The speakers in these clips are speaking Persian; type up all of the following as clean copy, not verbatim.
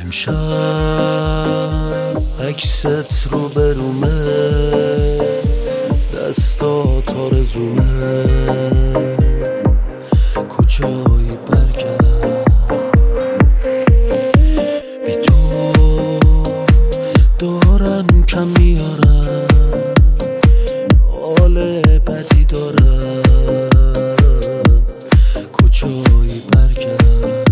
امشب عکست رو برومه، دستات آرزومه، کجایی برگرد بی تو دارم کم میارم، حال بدی دارم، کجایی برگرد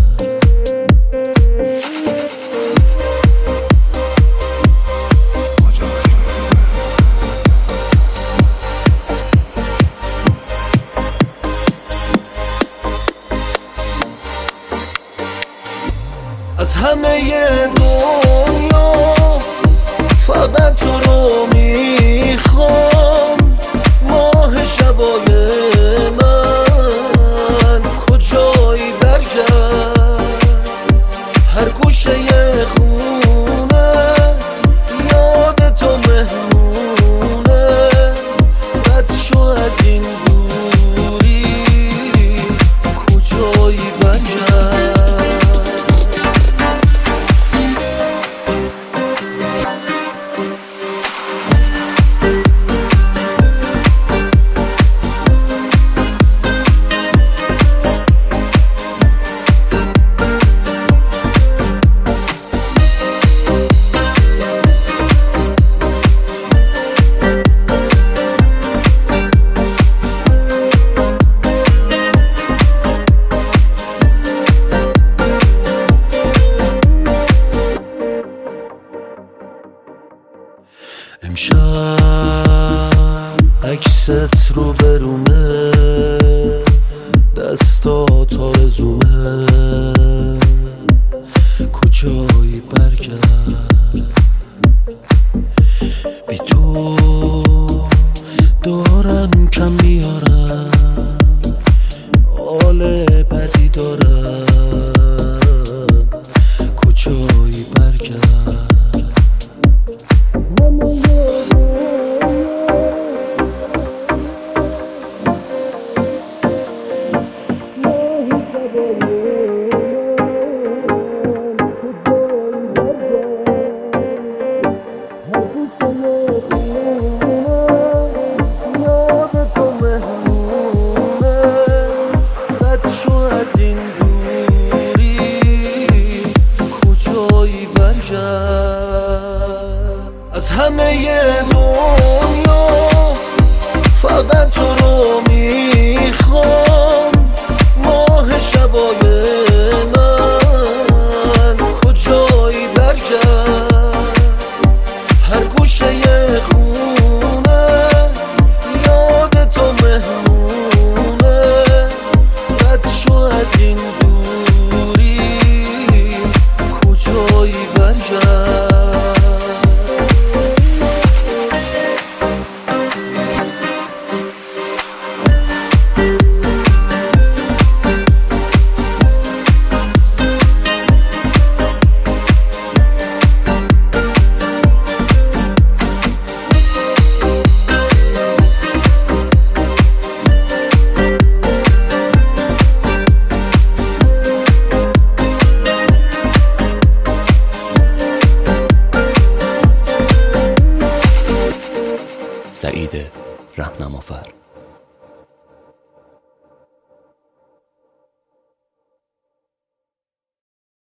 از همه دنیا فقط تو رو میخوام، ماه شبای من کجایی برگرد، هر گوشه خونه یاد تو مهمونه، رد شو از این دوری، کجایی برگرد. امشب عکست رو برومه، دستات آرزومه، کجایی برگرد بی تو دارم کم میارم، حال بدی دارم، کجایی برگرد. از همه دنیا فقط تو رو میخوام، ماه شبای من کجایی برگرد، هر گوشه خونه یاد تو مهمونه، رد شو از این دوری، کجایی برگرد. سعید رهنمافر.